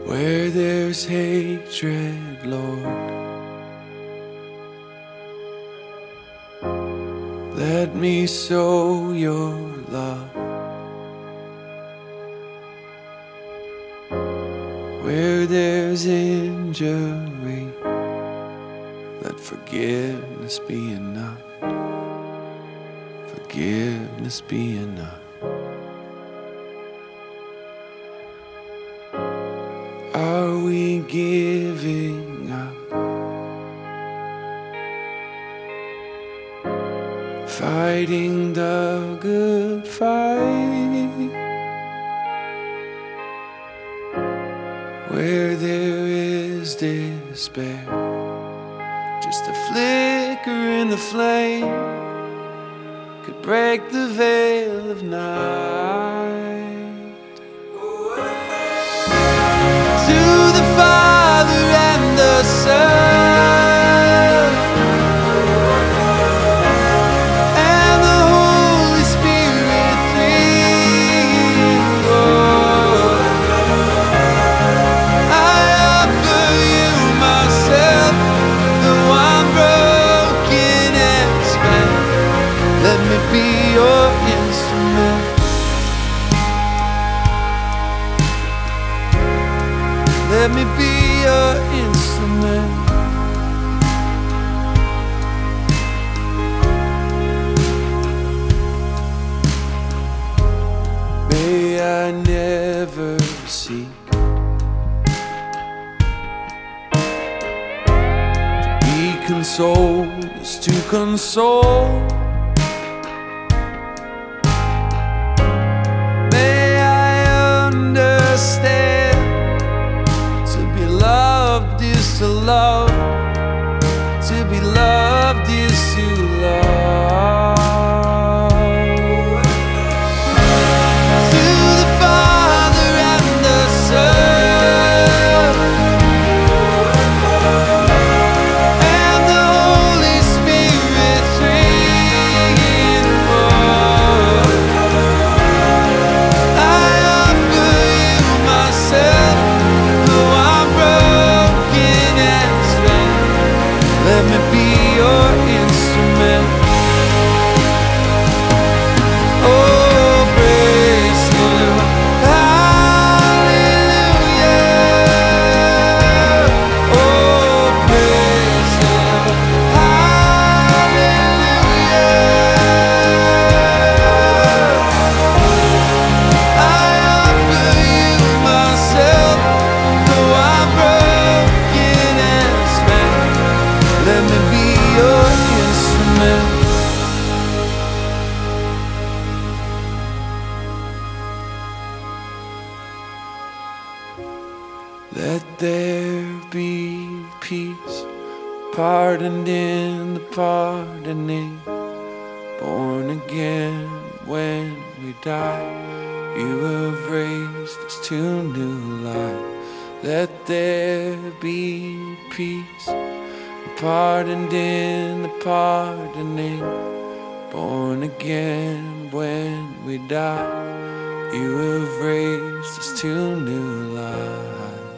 Where there's hatred, Lord, let me sow your love. Where there's injury, let forgiveness be enough. Forgiveness be enough. Are we giving up? Fighting the good fight. Where there is despair, just a flicker in the flame could break the veil of night. To the Father and the Son and the Holy Spirit, three in one. I offer you myself, though I'm broken and spent. Let me be your instrument. Let me be your instrument. May I never seek to be consoled as to console. May I understand loved is to love, to be loved is to love. To the Father and the Son and the Holy Spirit, three in one. I offer you myself, though I'm broken and spent. Let me be your instrument. Oh, praise Him, hallelujah. Oh, praise Him, hallelujah. I offer you myself, though I'm broken and spent. Let me be your instrument. Let there be peace, pardoned in the pardoning, born again when we die. You have raised us to new life. Let there be peace, pardoned in the pardoning, born again when we die. You have raised us to new life.